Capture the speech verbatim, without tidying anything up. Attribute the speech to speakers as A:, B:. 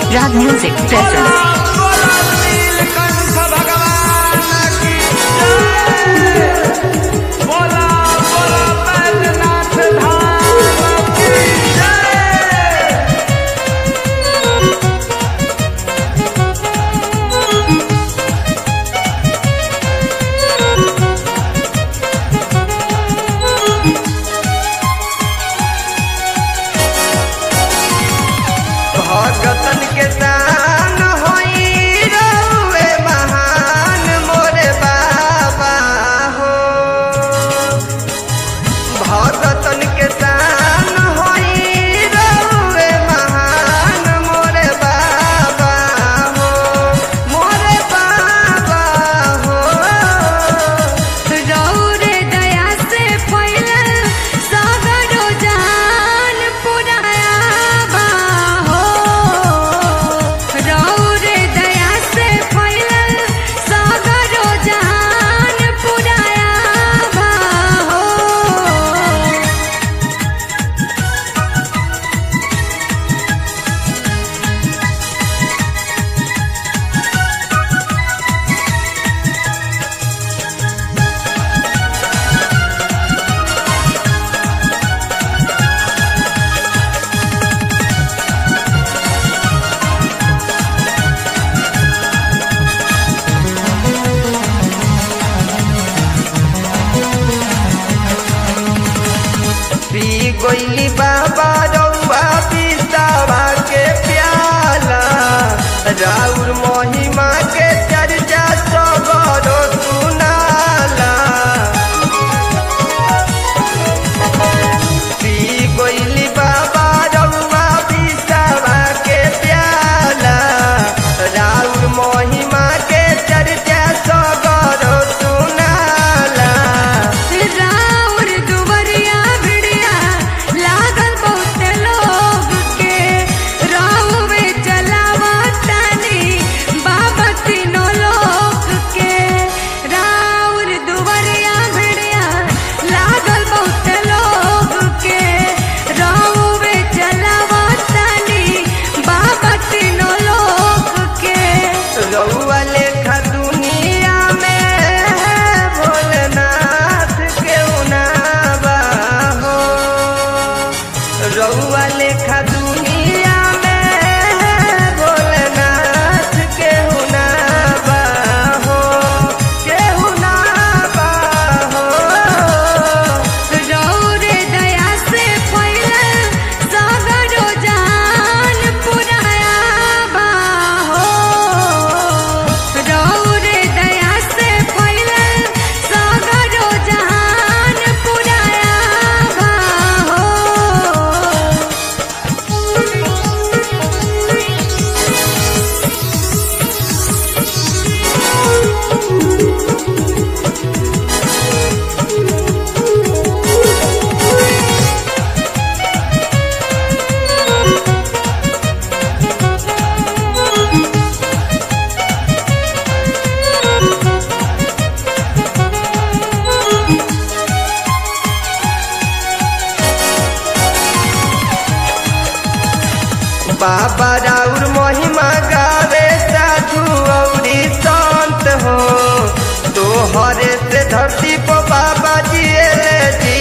A: Rag Music presents.
B: भगतन के दान होई रहुए महान मोरे बाबा हो। भगतन के दान होई रहुए महान मोरे बाबा हो, मोरे बाबा हो।
C: रौरे दया से फैलल सगरो जान पुरायाबा हो। रौरे दया से फैलल सगरो जान पुरायाबा हो।
B: पी गोइली बाबा रउआ पिसावा के प्याला, राउर महिमा के चर्चा सगरो सुनाला। पी गोइली बाबा रउआ पिसावा के प्याला, राउर महिमा के चर्चा सगरो सुनाला।
C: राउर दुवरिया भिड़िया लागल बहुत लोग के, रहुए चलावतानी बाबा तीनों लोग के। राउर दुवरिया भिड़िया लागल बहुत लोग के, रहुए चलावतानी बाबा तीनों लोग के।
B: रउआ लेखा दुनिया में भोलेनाथ केहू ना बा हो। रउआ लेखा दुनिया में भोलेनाथ केहू ना बा हो, केहू ना बा हो।
C: रौरे दया से फैलल सगरो जान पुरायाबा हो। रौरे दया से फैलल सगरो जान पुरायाबा हो।
B: बाबा राउर महिमा गावे साधु औरी संत हो, तोहरे से धरती पर बाबा जिए जी